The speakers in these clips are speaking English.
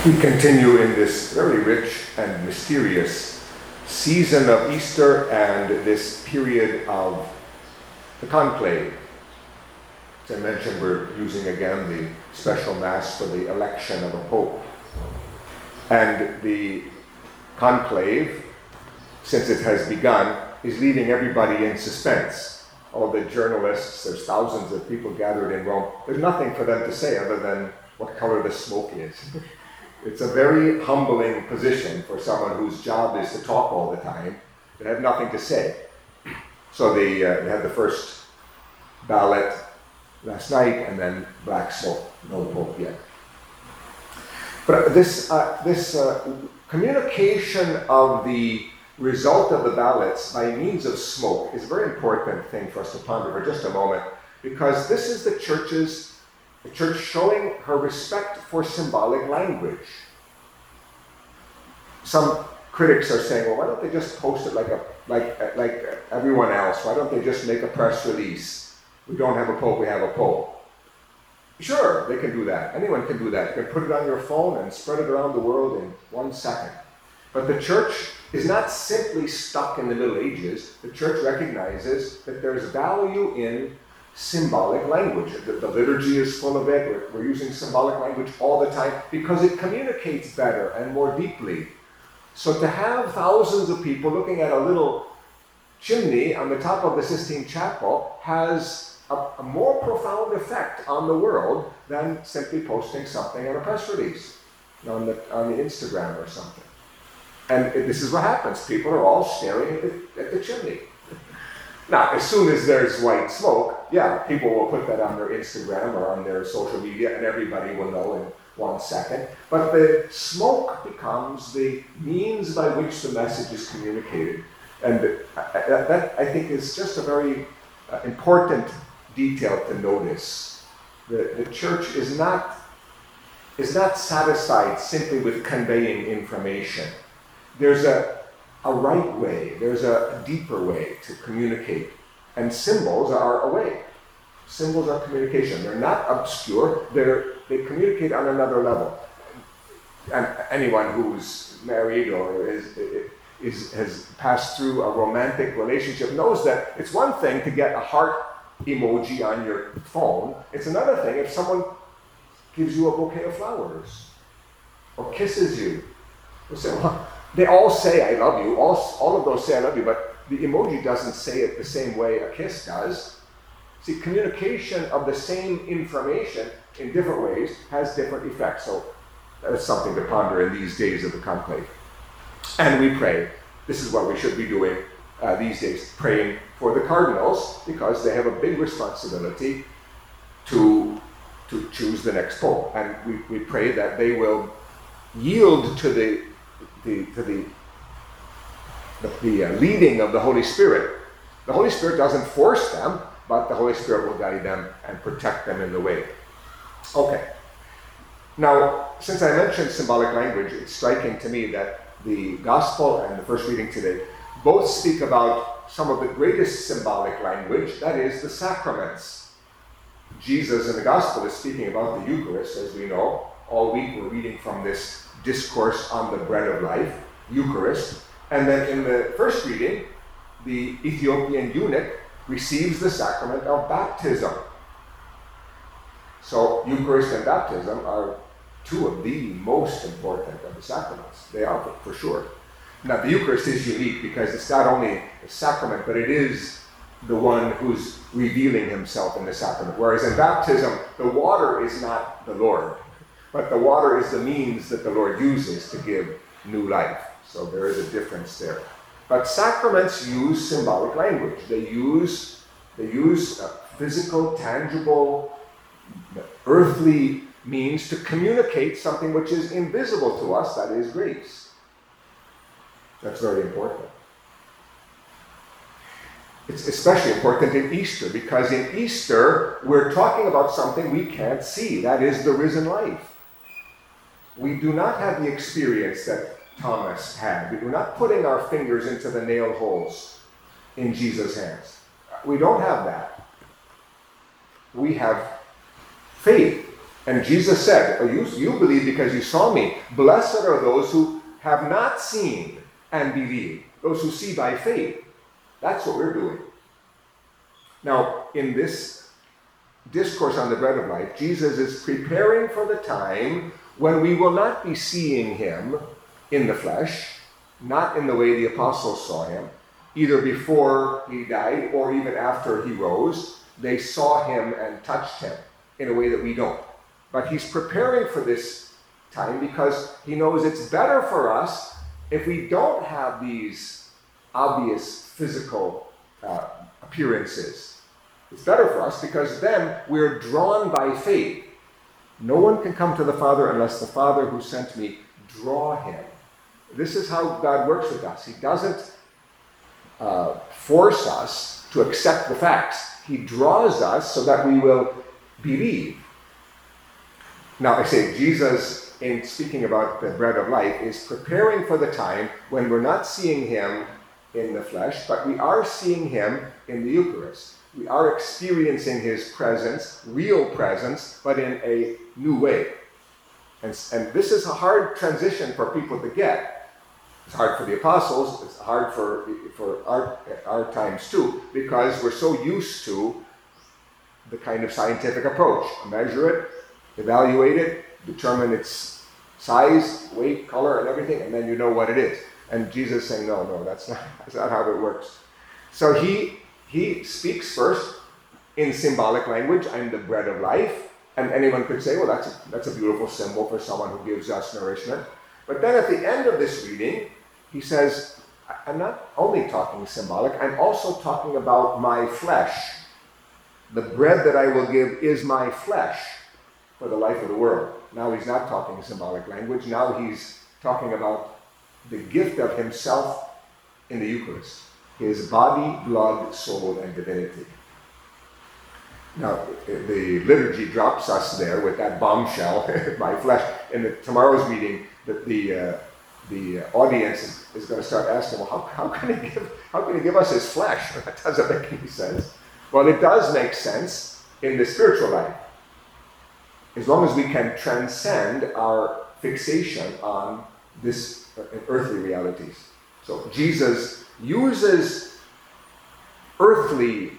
We continue in this very rich and mysterious season of Easter and this period of the conclave. As I mentioned, we're using again the special Mass for the election of a Pope. And the conclave, since it has begun, is leaving everybody in suspense. All the journalists, there's thousands of people gathered in Rome. There's nothing for them to say other than what color the smoke is. It's a very humbling position for someone whose job is to talk all the time. They have nothing to say. So they had the first ballot last night, and then black smoke, no Pope yet. But this communication of the result of the ballots by means of smoke is a very important thing for us to ponder for just a moment, because this is the church showing her respect for symbolic language. Some critics are saying, well, why don't they just post it like everyone else? Why don't they just make a press release? We don't have a Pope, we have a Pope. Sure, they can do that. Anyone can do that. You can put it on your phone and spread it around the world in 1 second. But the church is not simply stuck in the Middle Ages. The church recognizes that there's value in symbolic language. The liturgy is full of it. We're using symbolic language all the time because it communicates better and more deeply. So to have thousands of people looking at a little chimney on the top of the Sistine Chapel has a more profound effect on the world than simply posting something in a press release on the Instagram or something. And this is what happens. People are all staring at the chimney. Now, as soon as there's white smoke, yeah, people will put that on their Instagram or on their social media, and everybody will know in 1 second. But the smoke becomes the means by which the message is communicated. And that, I think, is just a very important detail to notice. The church is not satisfied simply with conveying information. There's a right way, there's a deeper way to communicate. And symbols are a way. Symbols are communication. They're not obscure, they communicate on another level. And anyone who's married or has passed through a romantic relationship knows that it's one thing to get a heart emoji on your phone. It's another thing if someone gives you a bouquet of flowers or kisses you. They all say I love you, all of those say I love you, but the emoji doesn't say it the same way a kiss does. See, communication of the same information in different ways has different effects. So that's something to ponder in these days of the conclave. And we pray. This is what we should be doing these days, praying for the cardinals, because they have a big responsibility to choose the next pope. And we pray that they will yield to the leading of the Holy Spirit. The Holy Spirit doesn't force them, but the Holy Spirit will guide them and protect them in the way. Okay. Now, since I mentioned symbolic language, it's striking to me that the Gospel and the first reading today both speak about some of the greatest symbolic language, that is, the sacraments. Jesus in the Gospel is speaking about the Eucharist, as we know. All week we're reading from this discourse on the bread of life, Eucharist. And then in the first reading, the Ethiopian eunuch receives the sacrament of baptism. So Eucharist and baptism are two of the most important of the sacraments. They are, for sure. Now, the Eucharist is unique because it's not only a sacrament, but it is the one who's revealing himself in the sacrament. Whereas in baptism, the water is not the Lord, but the water is the means that the Lord uses to give new life. So there is a difference there. But sacraments use symbolic language. They use physical, tangible, earthly means to communicate something which is invisible to us, that is grace. That's very important. It's especially important in Easter, because in Easter, we're talking about something we can't see, that is the risen life. We do not have the experience that Thomas had. We're not putting our fingers into the nail holes in Jesus' hands. We don't have that. We have faith And Jesus said, oh, you believe because you saw me. Blessed are those who have not seen and believe. Those who see by faith. That's what we're doing. Now, in this discourse on the bread of life, Jesus is preparing for the time when we will not be seeing him in the flesh, not in the way the apostles saw him, either before he died or even after he rose. They saw him and touched him in a way that we don't. But he's preparing for this time because he knows it's better for us if we don't have these obvious physical appearances. It's better for us because then we're drawn by faith. No one can come to the Father unless the Father who sent me draw him. This is how God works with us. He doesn't force us to accept the facts. He draws us so that we will believe. Now, I say Jesus, in speaking about the bread of life, is preparing for the time when we're not seeing him in the flesh, but we are seeing him in the Eucharist. We are experiencing his presence, real presence, but in a new way. And this is a hard transition for people to get. It's hard for the apostles, it's hard for our times too, because we're so used to the kind of scientific approach. Measure it, evaluate it, determine its size, weight, color, and everything, and then you know what it is. And Jesus is saying, no, that's not how it works. So he speaks first in symbolic language, I'm the bread of life. And anyone could say, well, that's a beautiful symbol for someone who gives us nourishment. But then at the end of this reading, he says, I'm not only talking symbolic, I'm also talking about my flesh. The bread that I will give is my flesh for the life of the world. Now he's not talking symbolic language. Now he's talking about the gift of himself in the Eucharist. His body, blood, soul, and divinity. Now, the liturgy drops us there with that bombshell, my flesh. In tomorrow's meeting, the audience is going to start asking, well, how can he give us his flesh? That doesn't make any sense. Well, it does make sense in the spiritual life, as long as we can transcend our fixation on this earthly realities. So Jesus uses earthly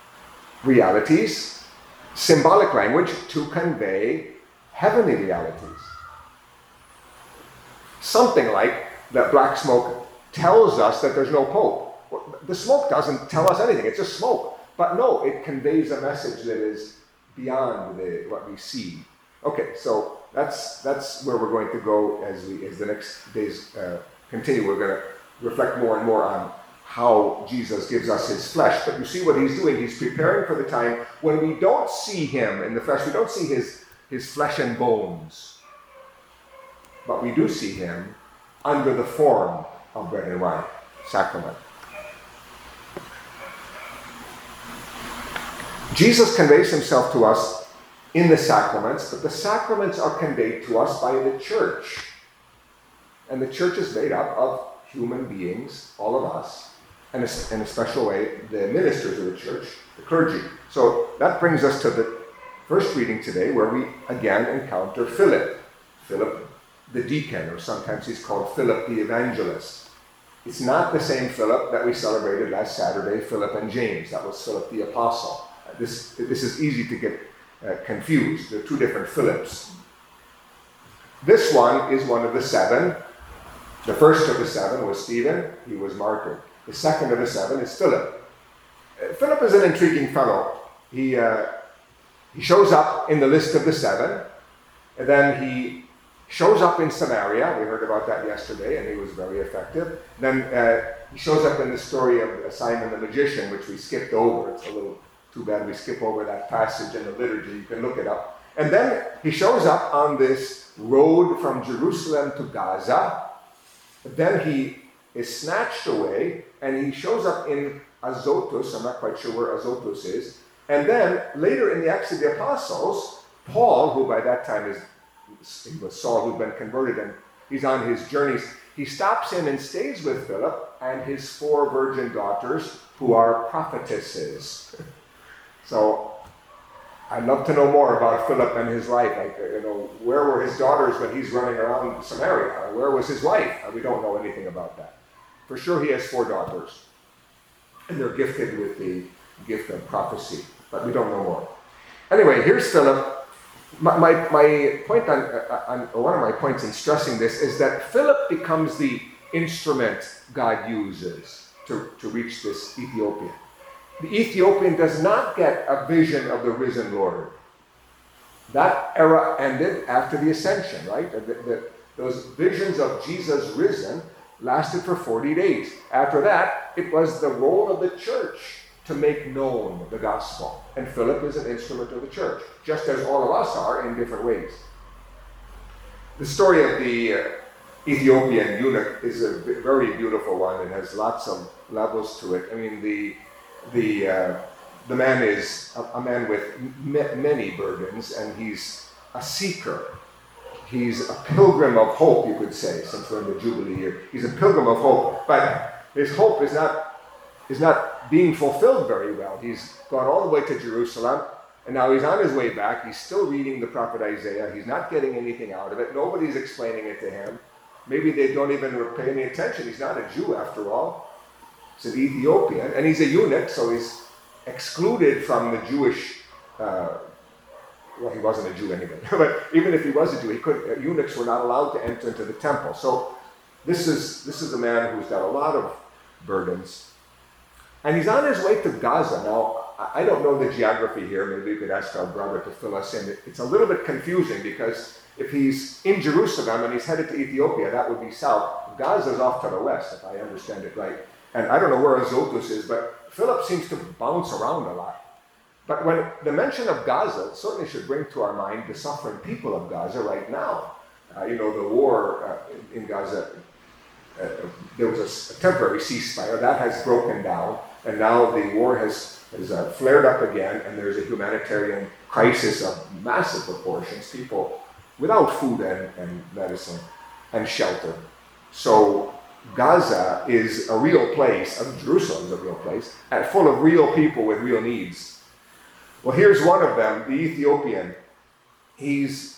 realities, symbolic language, to convey heavenly realities. Something like that black smoke tells us that there's no Pope. Well, the smoke doesn't tell us anything, it's just smoke. But no, it conveys a message that is beyond what we see. Okay, so that's where we're going to go as the next days continue. We're going to reflect more and more on how Jesus gives us his flesh. But you see what he's doing. He's preparing for the time when we don't see him in the flesh. We don't see his flesh and bones. But we do see him under the form of bread and wine, sacrament. Jesus conveys himself to us in the sacraments, but the sacraments are conveyed to us by the church. And the church is made up of human beings, all of us, and in a special way, the ministers of the church, the clergy. So that brings us to the first reading today, where we again encounter Philip. Philip the deacon, or sometimes he's called Philip the evangelist. It's not the same Philip that we celebrated last Saturday, Philip and James. That was Philip the apostle. This is easy to get confused. There are two different Philips. This one is one of the seven. The first of the seven was Stephen. He was martyred. The second of the seven is Philip. Philip is an intriguing fellow. He shows up in the list of the seven, and then he shows up in Samaria. We heard about that yesterday, and he was very effective. Then he shows up in the story of Simon the magician, which we skipped over. It's a little too bad we skip over that passage in the liturgy. You can look it up. And then he shows up on this road from Jerusalem to Gaza. Then he is snatched away, and he shows up in Azotus. I'm not quite sure where Azotus is. And then later in the Acts of the Apostles, Paul, who by that time he was Saul, who'd been converted, and he's on his journeys. He stops in and stays with Philip and his 4 virgin daughters, who are prophetesses. So I'd love to know more about Philip and his life. Like, where were his daughters when he's running around Samaria? Where was his wife? We don't know anything about that. For sure he has 4 daughters. And they're gifted with the gift of prophecy. But we don't know more. Anyway, here's Philip. My point one of my points in stressing this is that Philip becomes the instrument God uses to reach this Ethiopian. The Ethiopian does not get a vision of the risen Lord. That era ended after the ascension, right? Those visions of Jesus risen lasted for 40 days. After that, it was the role of the church to make known the gospel. And Philip is an instrument of the church, just as all of us are in different ways. The story of the Ethiopian eunuch is a very beautiful one and has lots of levels to it. I mean, the man is a man with many burdens, and he's a seeker. He's a pilgrim of hope, you could say, since we're in the Jubilee year. He's a pilgrim of hope, but his hope is not being fulfilled very well. He's gone all the way to Jerusalem, and now he's on his way back. He's still reading the prophet Isaiah. He's not getting anything out of it. Nobody's explaining it to him. Maybe they don't even pay any attention. He's not a Jew after all. He's an Ethiopian, and he's a eunuch, so he's excluded from the Jewish, well, he wasn't a Jew anyway, but even if he was a Jew, eunuchs were not allowed to enter into the temple. So this is a man who's got a lot of burdens. And he's on his way to Gaza. Now, I don't know the geography here. Maybe we could ask our brother to fill us in. It's a little bit confusing because if he's in Jerusalem and he's headed to Ethiopia, that would be south. Gaza's off to the west, if I understand it right. And I don't know where Azotus is, but Philip seems to bounce around a lot. But when the mention of Gaza certainly should bring to our mind the suffering people of Gaza right now. The war in Gaza, there was a temporary ceasefire. That has broken down, and now the war has flared up again, and there's a humanitarian crisis of massive proportions, people without food and medicine and shelter. So Gaza is a real place, Jerusalem is a real place, and full of real people with real needs. Well, here's one of them, the Ethiopian. He's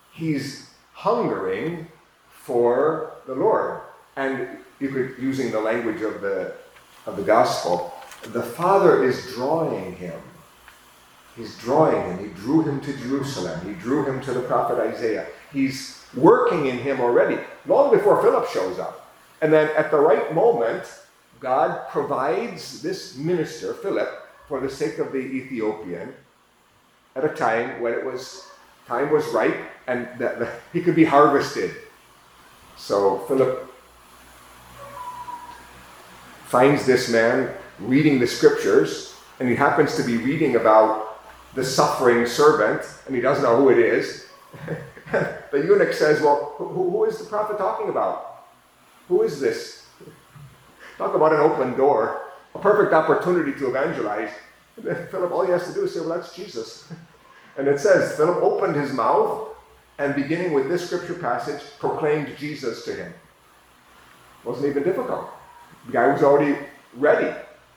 hungering for the Lord. And using the language of the gospel, the Father is drawing him. He's drawing him. He drew him to Jerusalem. He drew him to the prophet Isaiah. He's working in him already, long before Philip shows up. And then at the right moment, God provides this minister, Philip, for the sake of the Ethiopian, at a time when time was ripe and he could be harvested. So Philip finds this man reading the scriptures, and he happens to be reading about the suffering servant, and he doesn't know who it is. The eunuch says, well, who is the prophet talking about? Who is this? Talk about an open door, a perfect opportunity to evangelize. And then Philip, all he has to do is say, well, that's Jesus. And it says, Philip opened his mouth, and beginning with this scripture passage, proclaimed Jesus to him. It wasn't even difficult. The guy was already ready.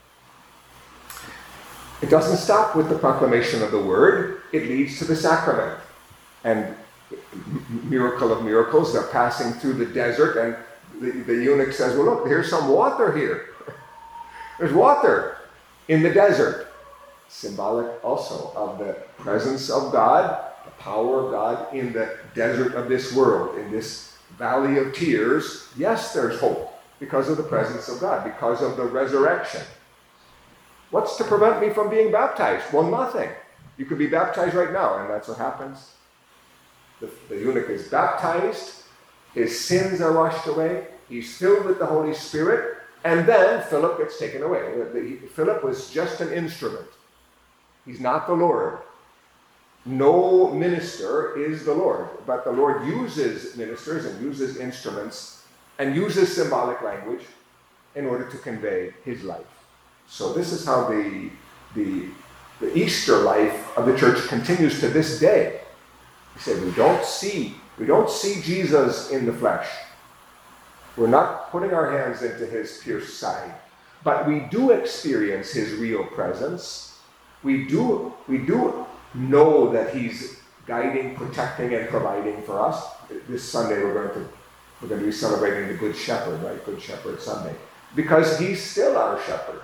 It doesn't stop with the proclamation of the word. It leads to the sacrament. And miracle of miracles, they're passing through the desert, and the eunuch says, well, look, here's some water here. There's water in the desert. Symbolic also of the presence of God, the power of God in the desert of this world, in this valley of tears. Yes, there's hope because of the presence of God, because of the resurrection. What's to prevent me from being baptized? Well, nothing. You could be baptized right now, and that's what happens. The eunuch is baptized. His sins are washed away. He's filled with the Holy Spirit. And then Philip gets taken away. Philip was just an instrument. He's not the Lord. No minister is the Lord. But the Lord uses ministers and uses instruments and uses symbolic language in order to convey his life. So this is how the Easter life of the church continues to this day. He said, we don't see Jesus in the flesh. We're not putting our hands into his pierced side, but we do experience his real presence. We do know that He's guiding, protecting, and providing for us. This Sunday we're going to be celebrating the Good Shepherd, right? Good Shepherd Sunday. Because He's still our shepherd.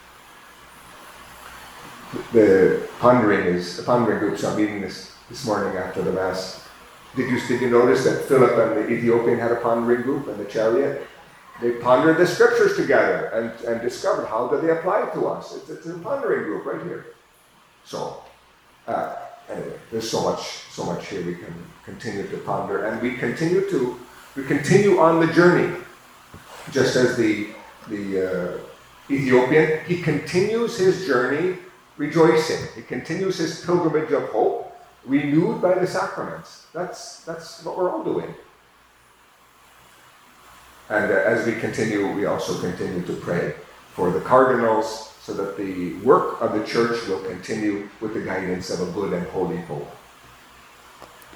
The pondering groups are meeting this morning after the Mass. Did you notice that Philip and the Ethiopian had a pondering group in the chariot? They pondered the scriptures together and discovered how do they apply to us. It's a pondering group right here. So, anyway, there's so much here we can continue to ponder, and we continue on the journey, just as the Ethiopian. He continues his journey rejoicing. He continues his pilgrimage of hope, renewed by the sacraments. That's what we're all doing. And as we continue, we also continue to pray for the cardinals so that the work of the Church will continue with the guidance of a good and holy Pope.